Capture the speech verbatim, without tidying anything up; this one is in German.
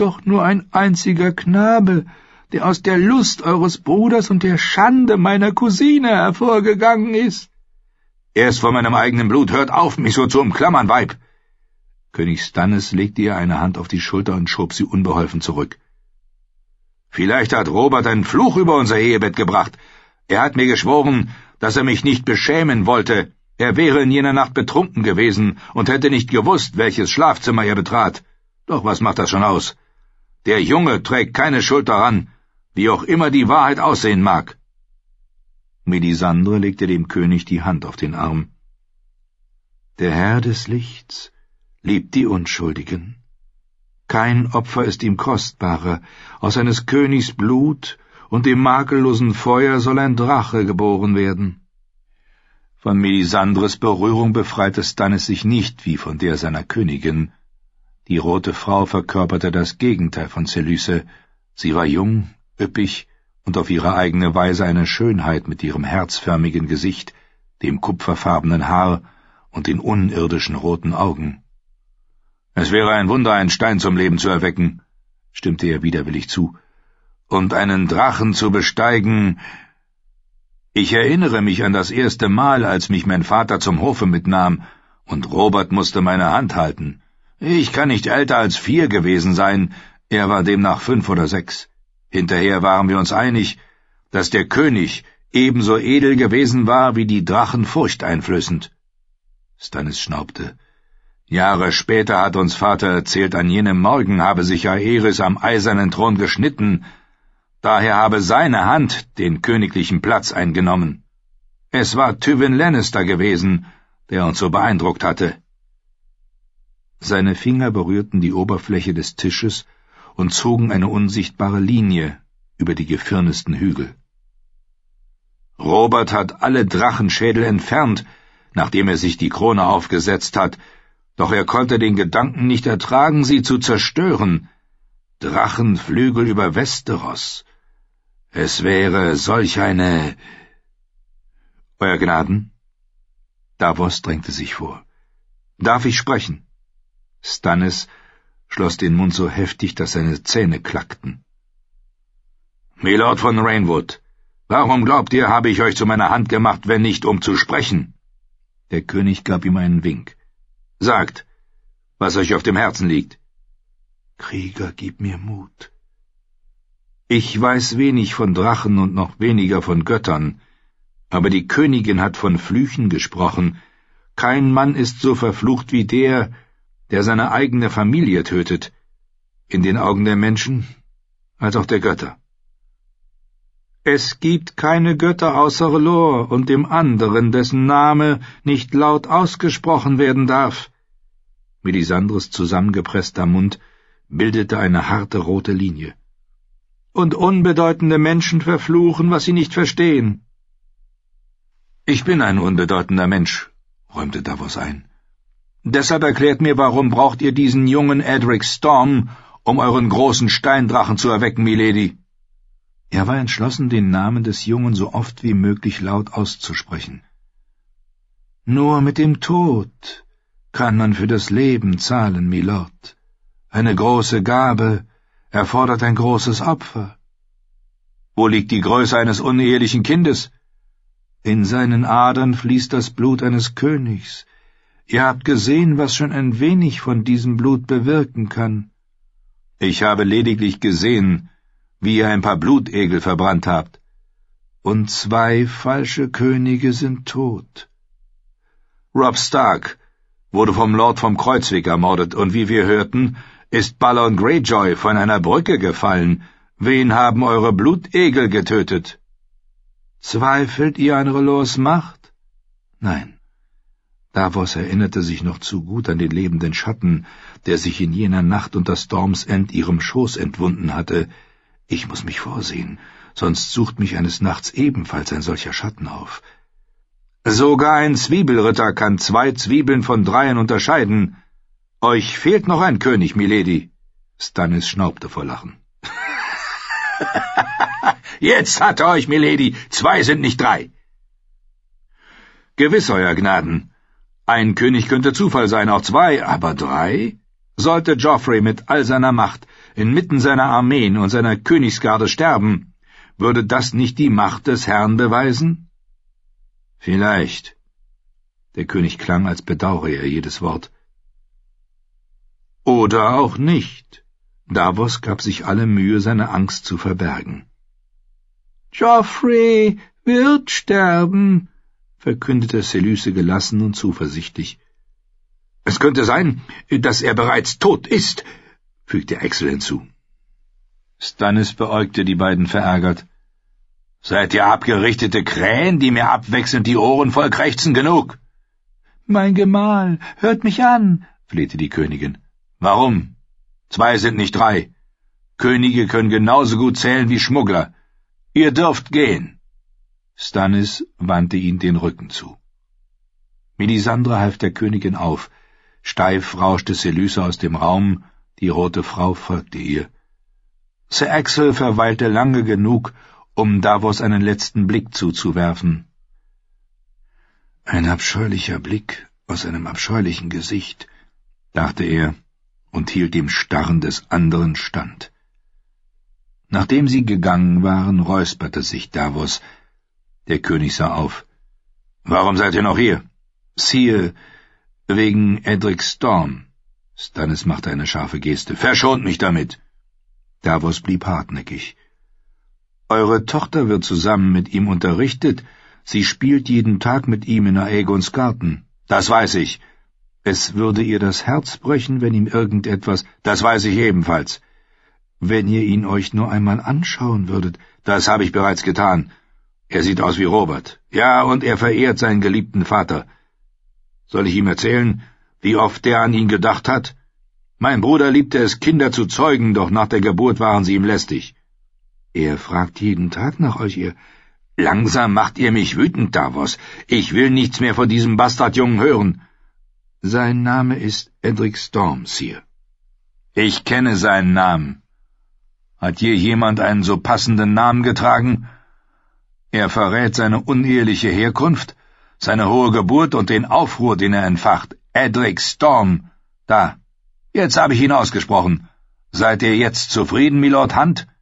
doch nur ein einziger Knabe, der aus der Lust eures Bruders und der Schande meiner Cousine hervorgegangen ist.« »Er ist von meinem eigenen Blut. Hört auf, mich so zu umklammern, Weib!« König Stannis legte ihr eine Hand auf die Schulter und schob sie unbeholfen zurück. »Vielleicht hat Robert einen Fluch über unser Ehebett gebracht. Er hat mir geschworen, dass er mich nicht beschämen wollte. Er wäre in jener Nacht betrunken gewesen und hätte nicht gewusst, welches Schlafzimmer er betrat. Doch was macht das schon aus? Der Junge trägt keine Schuld daran, wie auch immer die Wahrheit aussehen mag.« Melisandre legte dem König die Hand auf den Arm. »Der Herr des Lichts liebt die Unschuldigen. Kein Opfer ist ihm kostbarer. Aus eines Königs Blut und dem makellosen Feuer soll ein Drache geboren werden.« Von Melisandres Berührung befreite Stannis sich nicht wie von der seiner Königin. Die rote Frau verkörperte das Gegenteil von Selyse. Sie war jung, üppig und auf ihre eigene Weise eine Schönheit mit ihrem herzförmigen Gesicht, dem kupferfarbenen Haar und den unirdischen roten Augen. »Es wäre ein Wunder, einen Stein zum Leben zu erwecken«, stimmte er widerwillig zu, »und einen Drachen zu besteigen. Ich erinnere mich an das erste Mal, als mich mein Vater zum Hofe mitnahm, und Robert musste meine Hand halten. Ich kann nicht älter als vier gewesen sein, er war demnach fünf oder sechs. Hinterher waren wir uns einig, dass der König ebenso edel gewesen war wie die Drachen furchteinflößend.« Stannis schnaubte. »Jahre später hat uns Vater erzählt, an jenem Morgen habe sich Aerys am eisernen Thron geschnitten, daher habe seine Hand den königlichen Platz eingenommen. Es war Tywin Lannister gewesen, der uns so beeindruckt hatte.« Seine Finger berührten die Oberfläche des Tisches und zogen eine unsichtbare Linie über die gefirnisten Hügel. »Robert hat alle Drachenschädel entfernt, nachdem er sich die Krone aufgesetzt hat, doch er konnte den Gedanken nicht ertragen, sie zu zerstören. Drachenflügel über Westeros. Es wäre solch eine... »Euer Gnaden?« Davos drängte sich vor. »Darf ich sprechen?« Stannis schloss den Mund so heftig, dass seine Zähne klackten. »Milord von Rainwood, warum glaubt ihr, habe ich euch zu meiner Hand gemacht, wenn nicht, um zu sprechen?« Der König gab ihm einen Wink. »Sagt, was euch auf dem Herzen liegt.« »Krieger, gib mir Mut. Ich weiß wenig von Drachen und noch weniger von Göttern, aber die Königin hat von Flüchen gesprochen. Kein Mann ist so verflucht wie der, der seine eigene Familie tötet, in den Augen der Menschen als auch der Götter. Es gibt keine Götter außer R'hllor und dem anderen, dessen Name nicht laut ausgesprochen werden darf.« Melisandres zusammengepresster Mund bildete eine harte rote Linie. »Und unbedeutende Menschen verfluchen, was sie nicht verstehen.« »Ich bin ein unbedeutender Mensch«, räumte Davos ein. »Deshalb erklärt mir, warum braucht ihr diesen jungen Edric Storm, um euren großen Steindrachen zu erwecken, Milady?« Er war entschlossen, den Namen des Jungen so oft wie möglich laut auszusprechen. »Nur mit dem Tod kann man für das Leben zahlen, Milord. Eine große Gabe erfordert ein großes Opfer.« »Wo liegt die Größe eines unehelichen Kindes?« »In seinen Adern fließt das Blut eines Königs. Ihr habt gesehen, was schon ein wenig von diesem Blut bewirken kann.« »Ich habe lediglich gesehen, wie ihr ein paar Blutegel verbrannt habt. Und zwei falsche Könige sind tot. Robb Stark wurde vom Lord vom Kreuzweg ermordet, und wie wir hörten, ist Balon Greyjoy von einer Brücke gefallen. Wen haben eure Blutegel getötet?« »Zweifelt ihr an R'hllors Macht?« »Nein.« Davos erinnerte sich noch zu gut an den lebenden Schatten, der sich in jener Nacht unter Storms End ihrem Schoß entwunden hatte. »Ich muss mich vorsehen, sonst sucht mich eines Nachts ebenfalls ein solcher Schatten auf.« »Sogar ein Zwiebelritter kann zwei Zwiebeln von dreien unterscheiden. Euch fehlt noch ein König, Milady.« Stannis schnaubte vor Lachen. »Jetzt hat er euch, Milady. Zwei sind nicht drei.« »Gewiss, Euer Gnaden. Ein König könnte Zufall sein, auch zwei, aber drei? Sollte Joffrey mit all seiner Macht inmitten seiner Armeen und seiner Königsgarde sterben, würde das nicht die Macht des Herrn beweisen? Vielleicht. Der König klang, als bedauere er jedes Wort. Oder auch nicht. Davos gab sich alle Mühe, seine Angst zu verbergen. »Joffrey wird sterben«, verkündete Selyse gelassen und zuversichtlich. »Es könnte sein, dass er bereits tot ist«, fügte Axel hinzu. Stannis beäugte die beiden verärgert. »Seid ihr abgerichtete Krähen, die mir abwechselnd die Ohren voll krächzen, genug?« »Mein Gemahl, hört mich an«, flehte die Königin. »Warum? Zwei sind nicht drei. Könige können genauso gut zählen wie Schmuggler. Ihr dürft gehen.« Stannis wandte ihnen den Rücken zu. Melisandre half der Königin auf. Steif rauschte Selyse aus dem Raum, die Rote Frau folgte ihr. Sir Axel verweilte lange genug, um Davos einen letzten Blick zuzuwerfen. Ein abscheulicher Blick aus einem abscheulichen Gesicht, dachte er und hielt dem Starren des anderen stand. Nachdem sie gegangen waren, räusperte sich Davos. Der König sah auf. »Warum seid ihr noch hier?« »Sire, wegen Edric Storm.« Stannis machte eine scharfe Geste. »Verschont mich damit!« Davos blieb hartnäckig. »Eure Tochter wird zusammen mit ihm unterrichtet. Sie spielt jeden Tag mit ihm in Aegons Garten.« »Das weiß ich. Es würde ihr das Herz brechen, wenn ihm irgendetwas...« »Das weiß ich ebenfalls.« »Wenn ihr ihn euch nur einmal anschauen würdet...« »Das habe ich bereits getan. Er sieht aus wie Robert. Ja, und er verehrt seinen geliebten Vater. Soll ich ihm erzählen, wie oft der an ihn gedacht hat? Mein Bruder liebte es, Kinder zu zeugen, doch nach der Geburt waren sie ihm lästig. Er fragt jeden Tag nach euch, ihr... Langsam macht ihr mich wütend, Davos. Ich will nichts mehr von diesem Bastardjungen hören. Sein Name ist Edric Storm, Sire. Ich kenne seinen Namen. Hat je jemand einen so passenden Namen getragen? Er verrät seine uneheliche Herkunft, seine hohe Geburt und den Aufruhr, den er entfacht. Edric Storm. Da. Jetzt habe ich ihn ausgesprochen. Seid ihr jetzt zufrieden, Milord Hunt?